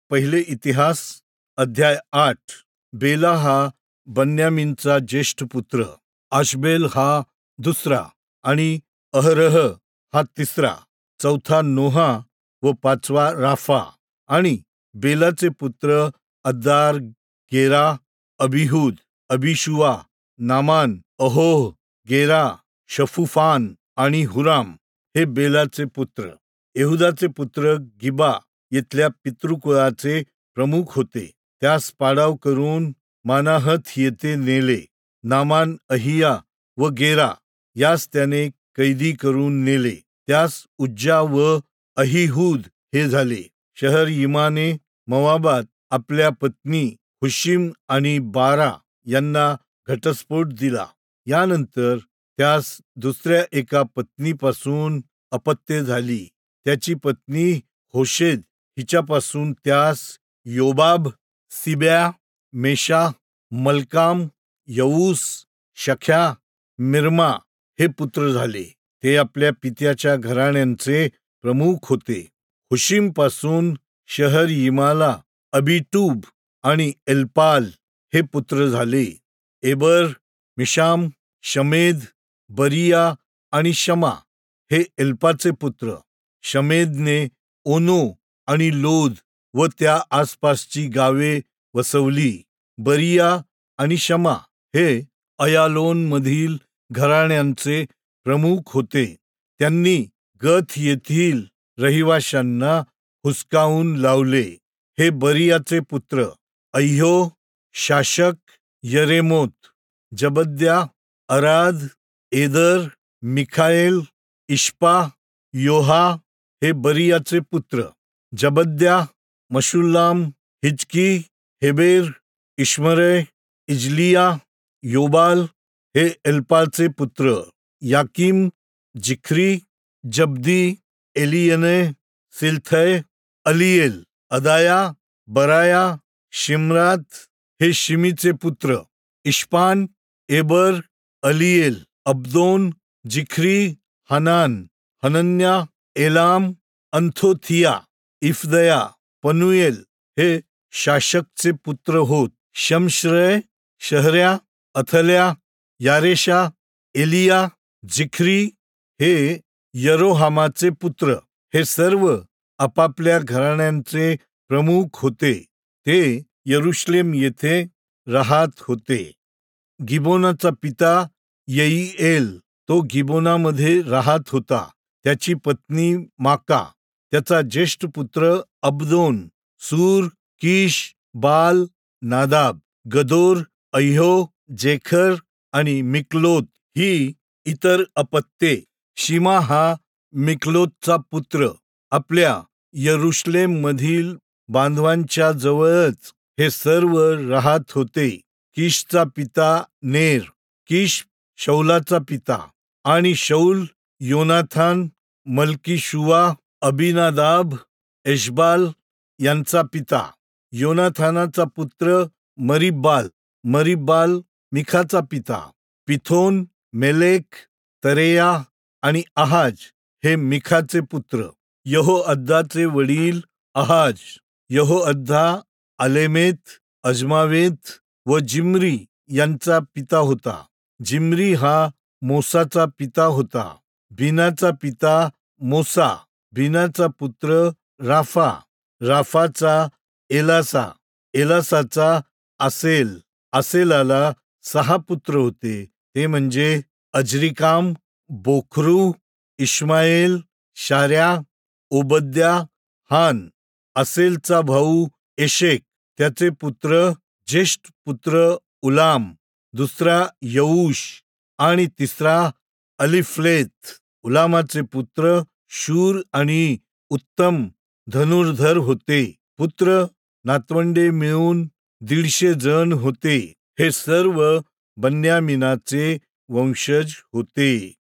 पहिले इतिहास अध्याय 8. बेला हा बन्यामीनचा ज्येष्ठ पुत्र, आशबेल हा दुसरा आणि अहरह हा तिसरा, चौथा नोहा व पाचवा राफा. आणि बेलाचे पुत्र अद्दार, गेरा, अबिहूद, अबिशुआ, नामान, अहोह, गेरा, शफुफान आणि हुराम हे बेलाचे पुत्र. यहुदाचे पुत्र गिबा येथल्या पितृकुळाचे प्रमुख होते. त्यास पाडाव करून मानाहत येथे नेले. नामान, अहिया व गेरा यास त्याने कैदी करून नेले. त्यास उज्जा व अहिहूद हे झाले. शहर यिमाने मोवाबात आपल्या पत्नी हुशिम आणि बारा यांना घटस्फोट दिला. यानंतर त्यास दुसऱ्या एका पत्नीपासून अपत्य झाली. त्याची पत्नी होशेद हिच्यापासून त्यास योबाब, सिब्या, मेशा, मल्काम, यऊस, शख्या, मिर्मा हे पुत्र झाले. ते आपल्या पित्याच्या घराण्यांचे प्रमुख होते. हुशिम पासून शहर यिमाला अबिटूब आणि एल्पाल हे पुत्र झाले. एबर, मिशाम, शमेद, बरिया आणि शमा हे एल्पाचे पुत्र. शमेदने ओनो आणि लोद व त्या आसपासची गावे वसवली. बरिया आणि शमा हे अयालोन मधील घराण्यांचे प्रमुख होते. त्यांनी गथ येथील रहिवाशांना हुसकावून लावले. हे बरियाचे पुत्र अय्यो, शाशक, यरेमोत, जबद्या, अराद, एदर, मिखाएल, इश्पा, योहा हे बरियाचे पुत्र. जबद्या, मशुल्लाम, हिजकी, हेबेर, इश्मरे, इजलिया, योबाल हे एल्पालचे पुत्र. याकीम, जिख्री, जब्दी, एलियने, सिल्थय, अलिएल, अदाया, बराया, शिमरात हे शिमीचे पुत्र. इश्पान, एबर, अलिएल, अब्दोन, जिख्री, हनान, हनन्या, एलाम, अंथोथिया, इफदया, पनुएल हे शाशकचे पुत्र होत. शमश्रय, शहर्या, अथल्या, यारेशा, एलिया, जिख्री हे यरोहामाचे पुत्र. हे सर्व आपापल्या घराण्यांचे प्रमुख होते. ते यरुशलेम येथे राहत होते. गिबोनाचा पिता येईएल तो गिबोनामध्ये राहत होता. त्याची पत्नी माका. त्याचा ज्येष्ठ पुत्र अब्दोन, सूर, कीश, बाल, नादाब, गदोर, अह्यो, जेखर आणि मिक्लोत ही इतर अपत्ये. शिमा हा मिक्लोतचा पुत्र. आपल्या यरुशलेम मधील बांधवांच्या जवळच हे सर्व राहत होते. कीशचा पिता नेर, कीश शौलाचा पिता आणि शौल योनाथान, मल्कीशुआ, अबिनादाब, एशबाल यांचा पिता. योनाथानाचा पुत्र मरीबाल, मरीबाल मिखाचा पिता. पिथोन, मेलेक, तरेया आणि आहाज हे मिखाचे पुत्र. यहोअद्दाचे वडील आहाज. यहोअद्दा अलेमेत, अजमावेत व जिम्री यांचा पिता होता. जिम्री हा मोसाचा पिता होता. बिनाचा पिता मोसा. बिनाचा पुत्र राफा. राफाचा एलासा. एलासाचा आसेल. आसेलाला 6 पुत्र होते. ते म्हणजे अजरिकाम, बोखरू, इश्माएल, शार्या, ओबद्या, हान. आसेलचा भाऊ एशेक. त्याचे पुत्र ज्येष्ठ पुत्र उलाम, दुसरा यऊश आणि तिसरा अलिफ्लेत. उलामाचे पुत्र शूर आणि उत्तम धनुर्धर होते. पुत्र नातवंडे मिळून 150 जण होते. हे सर्व बन्यामीनाचे वंशज होते.